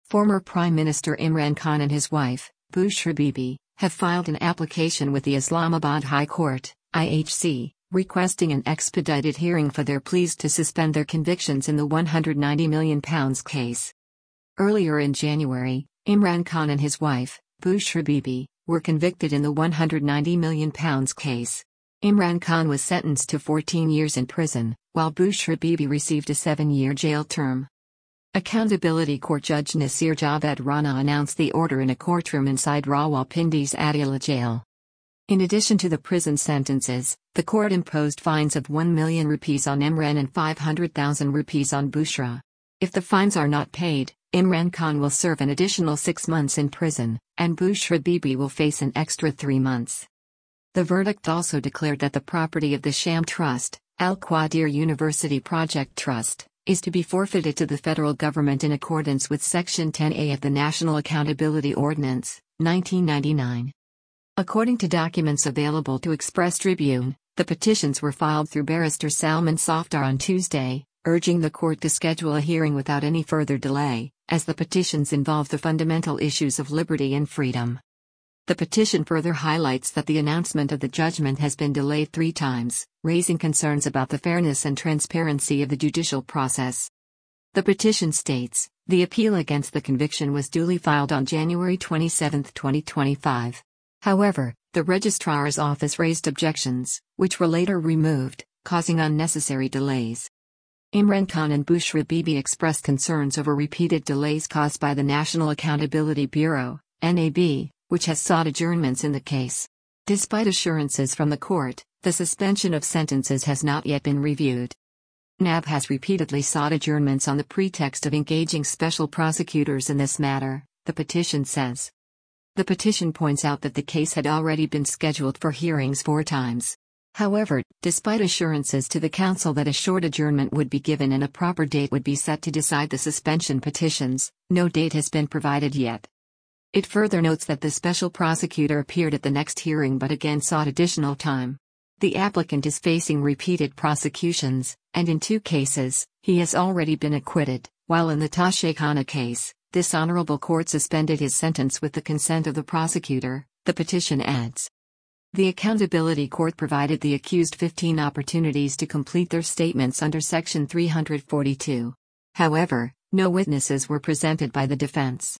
Former Prime Minister Imran Khan and his wife, Bushra Bibi, have filed an application with the Islamabad High Court, IHC, requesting an expedited hearing for their pleas to suspend their convictions in the £190 million case. Earlier in January, Imran Khan and his wife, Bushra Bibi, were convicted in the £190 million case. Imran Khan was sentenced to 14 years in prison, while Bushra Bibi received a 7-year jail term. Accountability Court Judge Nasir Javed Rana announced the order in a courtroom inside Rawalpindi's Adila jail. In addition to the prison sentences, the court imposed fines of 1 million rupees on Imran and 500,000 rupees on Bushra. If the fines are not paid, Imran Khan will serve an additional 6 months in prison, and Bushra Bibi will face an extra 3 months. The verdict also declared that the property of the Sham Trust, Al Qadir University Project Trust, is to be forfeited to the federal government in accordance with Section 10A of the National Accountability Ordinance, 1999. According to documents available to Express Tribune, the petitions were filed through Barrister Salman Safdar on Tuesday, urging the court to schedule a hearing without any further delay, as the petitions involve the fundamental issues of liberty and freedom. The petition further highlights that the announcement of the judgment has been delayed 3 times, raising concerns about the fairness and transparency of the judicial process. The petition states, the appeal against the conviction was duly filed on January 27, 2025. However, the registrar's office raised objections, which were later removed, causing unnecessary delays. Imran Khan and Bushra Bibi expressed concerns over repeated delays caused by the National Accountability Bureau, NAB, which has sought adjournments in the case. Despite assurances from the court, the suspension of sentences has not yet been reviewed. NAB has repeatedly sought adjournments on the pretext of engaging special prosecutors in this matter, the petition says. The petition points out that the case had already been scheduled for hearings 4 times. However, despite assurances to the council that a short adjournment would be given and a proper date would be set to decide the suspension petitions, no date has been provided yet. It further notes that the special prosecutor appeared at the next hearing but again sought additional time. The applicant is facing repeated prosecutions, and in 2 cases, he has already been acquitted, while in the Tashaykhana case, this honorable court suspended his sentence with the consent of the prosecutor, the petition adds. The Accountability Court provided the accused 15 opportunities to complete their statements under Section 342. However, no witnesses were presented by the defense.